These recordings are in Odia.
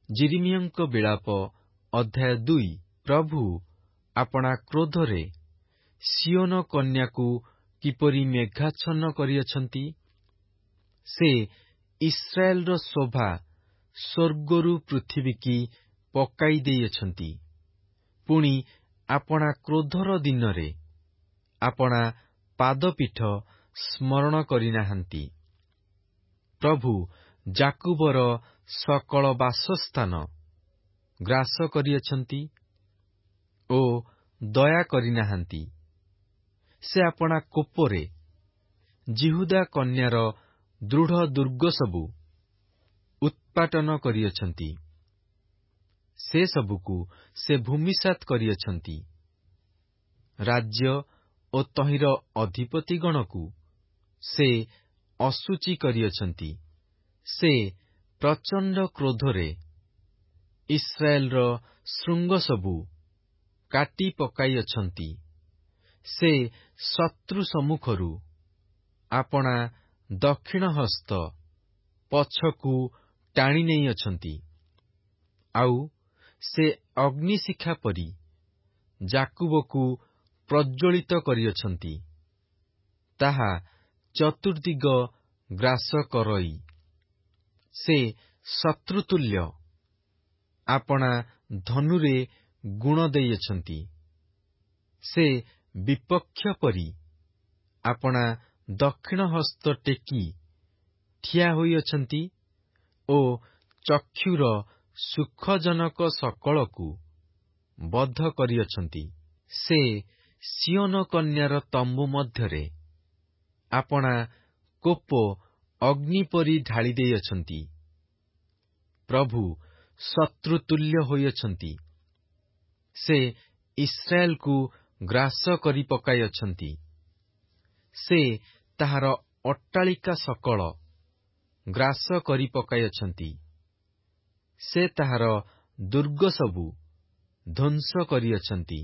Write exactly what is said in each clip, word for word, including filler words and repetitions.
ଯିରିମିୟଙ୍କ ବିଳାପ ଅଧ୍ୟାୟ ଦୁଇ। ପ୍ରଭୁ ଆପଣା କ୍ରୋଧରେ ସିଓନ କନ୍ୟାକୁ କିପରି ମେଘାଚ୍ଛନ୍ନ କରିଅଛନ୍ତି। ସେ ଇସ୍ରାଏଲର ଶୋଭା ସ୍ୱର୍ଗରୁ ପୃଥିବୀକି ପକାଇ ଦେଇଅଛନ୍ତି। ପୁଣି ଆପଣା କ୍ରୋଧର ଦିନରେ ଆପଣା ପାଦପୀଠ ସ୍ମରଣ କରିନାହାନ୍ତି। ପ୍ରଭୁ ଯାକୁବର ସକଳ ବାସସ୍ଥାନ ଗ୍ରାସ କରିଅଛନ୍ତି ଓ ଦୟା କରିନାହାନ୍ତି। ସେ ଆପଣା କୋପରେ ଯିହୁଦା କନ୍ୟାର ଦୃଢ଼ ଦୁର୍ଗ ସବୁ ଉତ୍ପାଟନ କରିଅଛନ୍ତି। ସେ ସବୁକୁ ସେ ଭୂମିସାତ୍ କରିଅଛନ୍ତି। ରାଜ୍ୟ ଓ ତହିଁର ଅଧିପତିଗଣକୁ ସେ ଅଶୁଚି କରିଅଛନ୍ତି। ସେ ପ୍ରଚଣ୍ଡ କ୍ରୋଧରେ ଇସ୍ରାଏଲର ଶୃଙ୍ଗ ସବୁ କାଟି ପକାଇଅଛନ୍ତି। ସେ ଶତ୍ରୁ ସମ୍ମୁଖରୁ ଆପଣା ଦକ୍ଷିଣ ହସ୍ତ ପଛକୁ ଟାଣି ନେଇଅଛନ୍ତି। ଆଉ ସେ ଅଗ୍ନିଶିଖା ପରି ଯାକୁବକୁ ପ୍ରଜ୍ୱଳିତ କରିଅଛନ୍ତି। ତାହା ଚତୁର୍ଦ୍ଦିଗ ଗ୍ରାସ କରଇ। ସେ ଶତ୍ରୁତୁଲ୍ୟ ଆପଣା ଧନୁରେ ଗୁଣ ଦେଇଅଛନ୍ତି। ସେ ବିପକ୍ଷ ପରି ଆପଣା ଦକ୍ଷିଣ ହସ୍ତ ଟେକି ଠିଆ ହୋଇଅଛନ୍ତି ଓ ଚକ୍ଷୁର ସୁଖଜନକ ସକଳକୁ ବଦ୍ଧ କରିଅଛନ୍ତି। ସେ ସିଓନ କନ୍ୟାର ତମ୍ବୁ ମଧ୍ୟରେ ଆପଣା କୋପ ଅଗ୍ନି ପରି ଢାଳି ଦେଇଅଛନ୍ତି। ପ୍ରଭୁ ଶତ୍ରୁତୁଲ୍ୟ ହୋଇଅଛନ୍ତି। ସେ ଇସ୍ରାଏଲକୁ ଗ୍ରାସ କରି ପକାଇଅଛନ୍ତି। ସେ ତାହାର ଅଟ୍ଟାଳିକା ସକଳ ଗ୍ରାସ କରି ପକାଇଅଛନ୍ତି। ସେ ତାହାର ଦୁର୍ଗ ସବୁ ଧ୍ୱଂସ କରିଅଛନ୍ତି।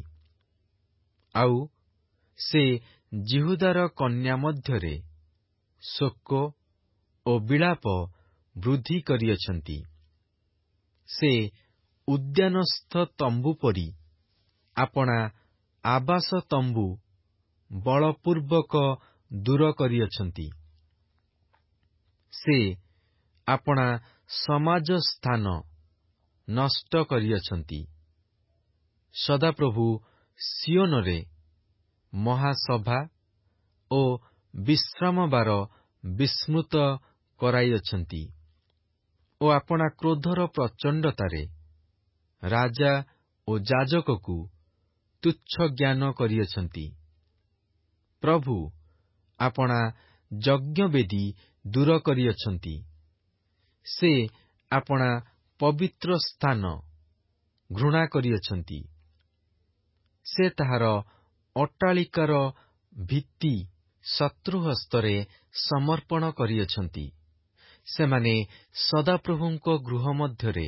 ଆଉ ସେ ଯିହୁଦାର କନ୍ୟା ମଧ୍ୟରେ ଶୋକ ଓ ବିଳାପ ବୃଦ୍ଧି କରିଅଛନ୍ତି। ସେ ଉଦ୍ୟାନସ୍ଥ ତମ୍ବୁ ପରି ଆପଣା ଆବାସ ତମ୍ବୁ ବଳପୂର୍ବକ ଦୂର କରିଅଛନ୍ତି। ସେ ଆପଣା ସମାଜ ସ୍ଥାନ ନଷ୍ଟ କରିଅଛନ୍ତି। ସଦାପ୍ରଭୁ ସିଓନରେ ମହାସଭା ଓ ବିଶ୍ରାମବାର ବିସ୍ମୃତ କରାଇଅଛନ୍ତି ଓ ଆପଣା କ୍ରୋଧର ପ୍ରଚଣ୍ଡତାରେ ରାଜା ଓ ଯାଜକକୁ ତୁଚ୍ଛ ଜ୍ଞାନ କରିଅଛନ୍ତି। ପ୍ରଭୁ ଆପଣା ଯଜ୍ଞବେଦୀ ଦୂର କରିଅଛନ୍ତି। ସେ ଆପଣା ପବିତ୍ର ସ୍ଥାନ ଘୃଣା କରିଅଛନ୍ତି। ସେ ତାହାର ଅଟ୍ଟାଳିକାର ଭିତ୍ତି ଶତ୍ରୁ ହସ୍ତରେ ସମର୍ପଣ କରିଅଛନ୍ତି। ସେମାନେ ସଦାପ୍ରଭୁଙ୍କ ଗୃହ ମଧ୍ୟରେ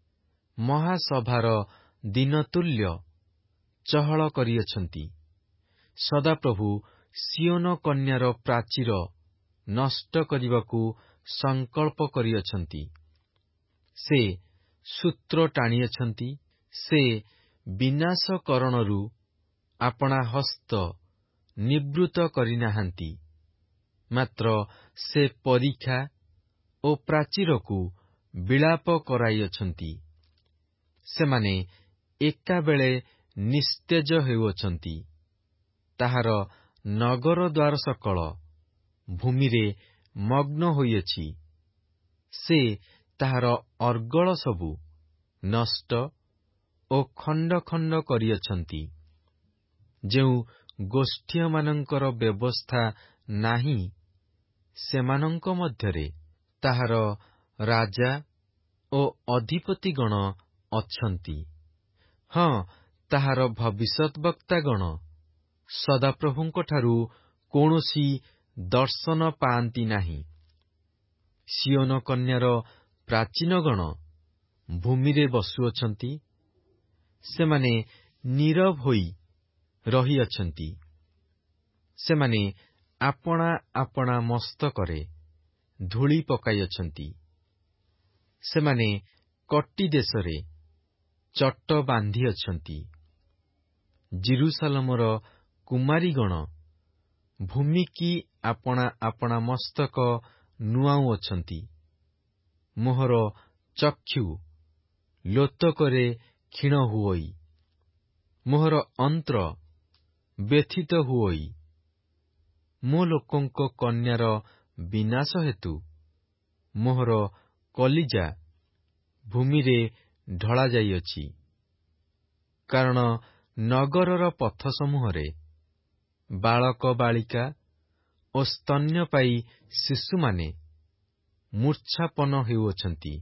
ମହାସଭାର ଦିନତୁଲ୍ୟ ଚହଳ କରିଅଛନ୍ତି। ସଦାପ୍ରଭୁ ସିଓନ କନ୍ୟାର ପ୍ରାଚୀର ନଷ୍ଟ କରିବାକୁ ସଂକଳ୍ପ କରିଅଛନ୍ତି। ସେ ସୂତ୍ର ଟାଣିଅଛନ୍ତି। ସେ ବିନାଶକରଣରୁ ଆପଣା ହସ୍ତ ନିବୃତ୍ତ କରିନାହାନ୍ତି। ମାତ୍ର ସେ ପରୀକ୍ଷା ଓ ପ୍ରାଚୀରକୁ ବିଳାପ କରାଇଅଛନ୍ତି। ସେମାନେ ଏକାବେଳେ ନିସ୍ତେଜ ହେଉଅଛନ୍ତି। ତାହାର ନଗର ଦ୍ୱାର ସକଳ ଭୂମିରେ ମଗ୍ନ ହୋଇଅଛି। ସେ ତାହାର ଅର୍ଗଳ ସବୁ ନଷ୍ଟ ଓ ଖଣ୍ଡ ଖଣ୍ଡ କରିଅଛନ୍ତି। ଯେଉଁ ଗୋଷ୍ଠୀୟମାନଙ୍କର ବ୍ୟବସ୍ଥା ନାହିଁ, ସେମାନଙ୍କ ମଧ୍ୟରେ ତାହାର ରାଜା ଓ ଅଧିପତିଗଣ ଅଛନ୍ତି। ହଁ, ତାହାର ଭବିଷ୍ୟଦ୍ବକ୍ତାଗଣ ସଦାପ୍ରଭୁଙ୍କଠାରୁ କୌଣସି ଦର୍ଶନ ପାଆନ୍ତି ନାହିଁ। ସିଓନ କନ୍ୟାର ପ୍ରାଚୀନଗଣ ଭୂମିରେ ବସୁଅଛନ୍ତି। ସେମାନେ ନୀରବ ହୋଇ ରହିଅଛନ୍ତି। ସେମାନେ ଆପଣା ଆପଣା ମସ୍ତକରେ ଧୂଳି ପକାଇଅଛନ୍ତି। ସେମାନେ କଟି ଦେଶରେ ଚଟ ବାନ୍ଧିଅଛନ୍ତି। ଜିରୁସାଲମର କୁମାରୀଗଣ ଭୂମିକି ଆପଣା ଆପଣା ମସ୍ତକ ନୁଆଉଅଛନ୍ତି। ମୋହର ଚକ୍ଷୁ ଲୋତକରେ କ୍ଷୀଣ ହୁଅଇ, ମୋହର ଅନ୍ତ୍ର ବ୍ୟଥିତ ହୁଅଇ, ମୋ ଲୋକଙ୍କ କନ୍ୟାର ବିନାଶ ହେତୁ ମୋହର କଲିଜା ଭୂମିରେ ଢଳା ଯାଇଅଛି। କାରଣ ନଗରର ପଥ ସମୂହରେ ବାଳକ ବାଳିକା ଓ ସ୍ତନ୍ୟପାୟୀ ଶିଶୁମାନେ ମୂର୍ଚ୍ଛାପନ୍ନ ହେଉଅଛନ୍ତି।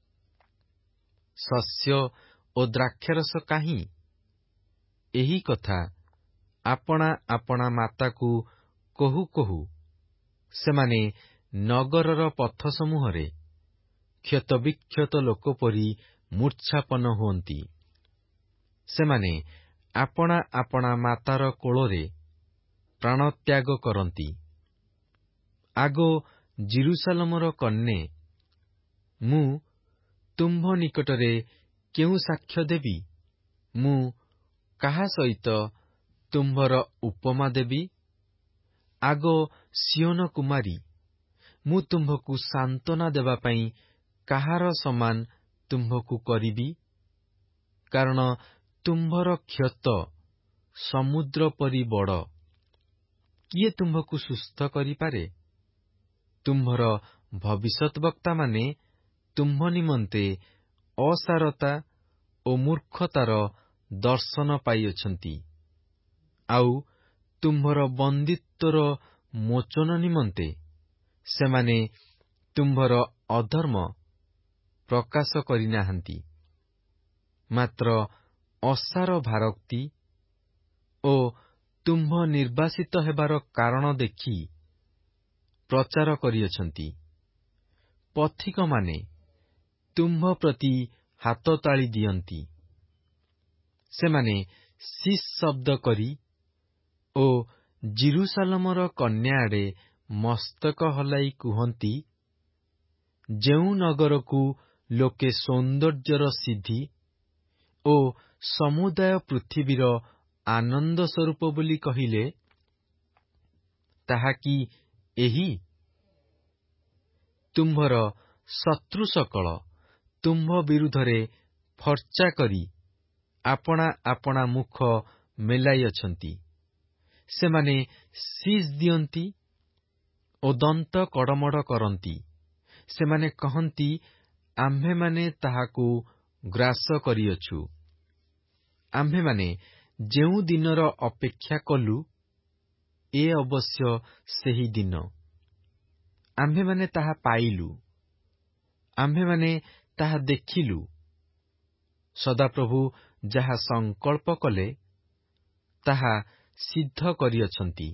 ଶସ୍ୟ ଓ ଦ୍ରାକ୍ଷାରସ କାହିଁ? ଏହି କଥା ଆପଣା ଆପଣା ମାତାକୁ କହୁ କହୁ ସେମାନେ ନଗରର ପଥ ସମୂହରେ କ୍ଷତବିକ୍ଷତ ଲୋକ ପରି ମୂର୍ଚ୍ଛାପନ୍ନ ହୁଅନ୍ତି। ସେମାନେ ଆପଣା ଆପଣା ମାତାର କୋଳରେ ପ୍ରାଣତ୍ୟାଗ କରନ୍ତି। ଆଗୋ ଜିରୁସାଲମର କନ୍ୟା, ମୁଁ ତୁମ୍ଭ ନିକଟରେ କେଉଁ ସାକ୍ଷ୍ୟ ଦେବି? ମୁଁ କାହା ସହିତ ତୁମ୍ଭର ଉପମା ଦେବି? ଆଗୋ ସିଓନ କୁମାରୀ, ମୁଁ ତୁମ୍ଭକୁ ସାନ୍ତ୍ୱନା ଦେବା ପାଇଁ କାହାର ସମାନ ତୁମ୍ଭକୁ କରିବି? କାରଣ ତୁମ୍ଭର କ୍ଷତ ସମୁଦ୍ର ପରି ବଡ଼, କିଏ ତୁମ୍ଭକୁ ସୁସ୍ଥ କରିପାରେ? ତୁମ୍ଭର ଭବିଷ୍ୟଦ୍ବକ୍ତାମାନେ ତୁମ୍ଭ ନିମନ୍ତେ ଅସାରତା ଓ ମୂର୍ଖତାର ଦର୍ଶନ ପାଇଅଛନ୍ତି, ଆଉ ତୁମ୍ଭର ବନ୍ଦିତ୍ୱର ମୋଚନ ନିମନ୍ତେ ସେମାନେ ତୁମ୍ଭର ଅଧର୍ମ ପ୍ରକାଶ କରିନାହାନ୍ତି। ମାତ୍ର ଅସାର ଭାରୋକ୍ତି ଓ ତୁମ୍ଭ ନିର୍ବାସିତ ହେବାର କାରଣ ଦେଖି ପ୍ରଚାର କରିଅଛନ୍ତି। ପଥିକମାନେ ତୁମ୍ଭ ପ୍ରତି ହାତତାଳି ଦିଅନ୍ତି। ସେମାନେ ଶିସ୍ ଶବ୍ଦ କରି ଓ ଜିରୁସାଲମର କନ୍ୟା ଆଡ଼େ ମସ୍ତକ ହଲାଇ କୁହନ୍ତି, ଯେଉଁ ନଗରକୁ ଲୋକେ ସୌନ୍ଦର୍ଯ୍ୟର ସିଦ୍ଧି ଓ ସମୁଦାୟ ପୃଥିବୀର ଆନନ୍ଦ ସ୍ୱରୂପ ବୋଲି କହିଲେ, ତାହା କି ଏହି? ତୁମ୍ଭର ଶତ୍ରୁ ସକଳ ତୁମ୍ଭ ବିରୁଦ୍ଧରେ ଫର୍ଚ୍ଚା କରି ଆପଣା ଆପଣା ମୁଖ ମେଲାଇଅଛନ୍ତି। ସେମାନେ ଶିସ୍ ଦିଅନ୍ତି ଓ ଦନ୍ତ କଡ଼ମଡ଼ କରନ୍ତି। ସେମାନେ କହନ୍ତି, ଆମ୍ଭେମାନେ ତାହାକୁ ଗ୍ରାସ କରିଅଛୁ। ଆମ୍ଭେମାନେ ଯେଉଁ ଦିନର ଅପେକ୍ଷା କଲୁ, ଏ ଅବଶ୍ୟ ସେହି ଦିନ। ଆମ୍ଭେମାନେ ତାହା ପାଇଲୁ, ଆମ୍ଭେମାନେ ତାହା ଦେଖିଲୁ। ସଦାପ୍ରଭୁ ଯାହା ସଂକଳ୍ପ କଲେ, ତାହା ସିଦ୍ଧ କରିଅଛନ୍ତି।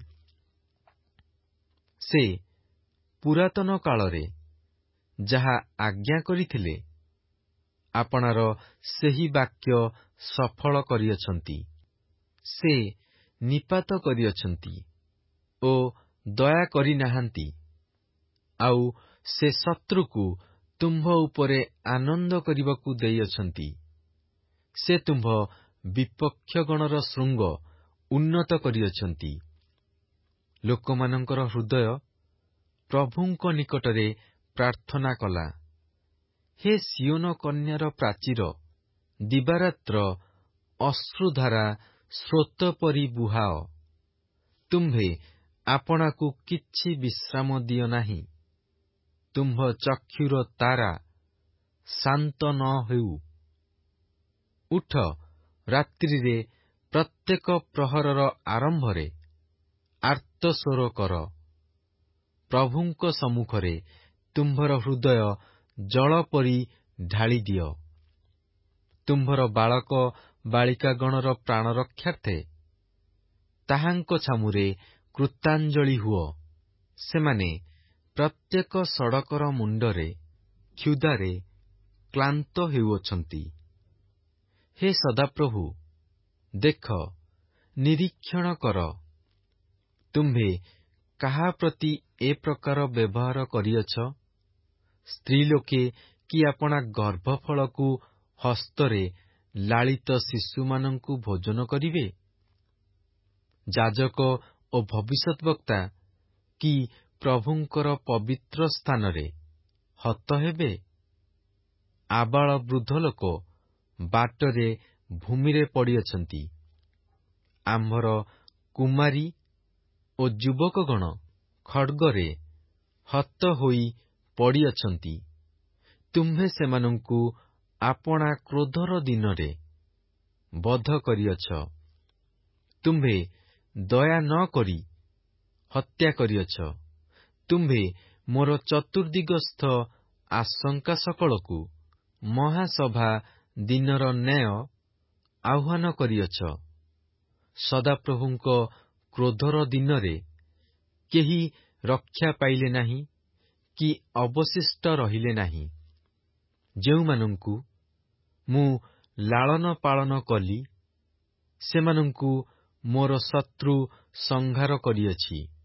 ସେ ପୁରାତନ କାଳରେ ଯାହା ଆଜ୍ଞା କରିଥିଲେ, ଆପଣାର ସେହି ବାକ୍ୟ ସଫଳ କରିଅଛନ୍ତି। ସେ ନିପାତ କରିଅଛନ୍ତି ଓ ଦୟା କରିନାହାନ୍ତି, ଆଉ ସେ ଶତ୍ରୁକୁ ତୁମ୍ଭ ଉପରେ ଆନନ୍ଦ କରିବାକୁ ଦେଇଅଛନ୍ତି। ସେ ତୁମ୍ଭ ବିପକ୍ଷଗଣର ଶୃଙ୍ଗ ଉନ୍ନତ କରିଅଛନ୍ତି। ଲୋକମାନଙ୍କର ହୃଦୟ ପ୍ରଭୁଙ୍କ ନିକଟରେ ପ୍ରାର୍ଥନା କଲା, ହେ ସିଓନ କନ୍ୟାର ପ୍ରାଚୀର, ଦିବାରାତ୍ର ଅଶ୍ରୁଧାରା ସ୍ରୋତ ପରି ବୁହାଅ। ତୁମ୍ଭେ ଆପଣାକୁ କିଛି ବିଶ୍ରାମ ଦିଅ ନାହିଁ। ତୁମ୍ଭ ଚକ୍ଷୁର ତାରା ଶାନ୍ତ ନ ହେଉ। ଉଠ, ରାତ୍ରିରେ ପ୍ରତ୍ୟେକ ପ୍ରହରର ଆରମ୍ଭରେ ଆର୍ତ୍ତସ୍ୱର କର। ପ୍ରଭୁଙ୍କ ସମ୍ମୁଖରେ ତୁମ୍ଭର ହୃଦୟ ଜଳ ପରି ଢାଳିଦିଅ। ତୁମ୍ଭର ବାଳକ ବାଳିକାଗଣର ପ୍ରାଣ ରକ୍ଷାର୍ଥେ ତାହାଙ୍କ ଛାମୁରେ କୃତାଞ୍ଜଳି ହୁଅ। ସେମାନେ ପ୍ରତ୍ୟେକ ସଡ଼କର ମୁଣ୍ଡରେ କ୍ଷୁଧାରେ କ୍ଳାନ୍ତ ହେଉଅଛନ୍ତି। ହେ ସଦାପ୍ରଭୁ, ଦେଖ, ନିରୀକ୍ଷଣ କର। ତୁମ୍ଭେ କାହା ପ୍ରତି ଏ ପ୍ରକାର ବ୍ୟବହାର କରିଅଛ? ସ୍ତ୍ରୀଲୋକେ କି ଆପଣା ଗର୍ଭଫଳକୁ ହସ୍ତରେ ଲାଳିତ ଶିଶୁମାନଙ୍କୁ ଭୋଜନ କରିବେ? ଯାଜକ ଓ ଭବିଷ୍ୟଦ୍ବକ୍ତା କି ପ୍ରଭୁଙ୍କର ପବିତ୍ର ସ୍ଥାନରେ ହତ ହେବେ? ଆବାଳ ବୃଦ୍ଧ ଲୋକ ବାଟରେ ଭୂମିରେ ପଡ଼ିଅଛନ୍ତି। ଆମ୍ଭର କୁମାରୀ ଓ ଯୁବକଗଣ ଖଡ୍ଗରେ ହତ ହୋଇ ପଡ଼ିଅଛନ୍ତି। ତୁମ୍ଭେ ସେମାନଙ୍କୁ ଆପଣା କ୍ରୋଧର ଦିନରେ ବଧ କରିଅଛ। ତୁମ୍ଭେ ଦୟା ନ କରି ହତ୍ୟା କରିଅଛ। ତୁମ୍ଭେ ମୋର ଚତୁର୍ଦିଗସ୍ଥ ଆଶଙ୍କା ସକଳକୁ ମହାସଭା ଦିନର ନ୍ୟାୟ ଆହ୍ୱାନ କରିଅଛ। ସଦାପ୍ରଭୁଙ୍କ କ୍ରୋଧର ଦିନରେ କେହି ରକ୍ଷା ପାଇଲେ ନାହିଁ କି ଅବଶିଷ୍ଟ ରହିଲେ ନାହିଁ। ଯେଉଁମାନଙ୍କୁ ମୁଁ ଲାଳନ ପାଳନ କଲି, ସେମାନଙ୍କୁ ମୋର ଶତ୍ରୁ ସଂହାର କରିଅଛି।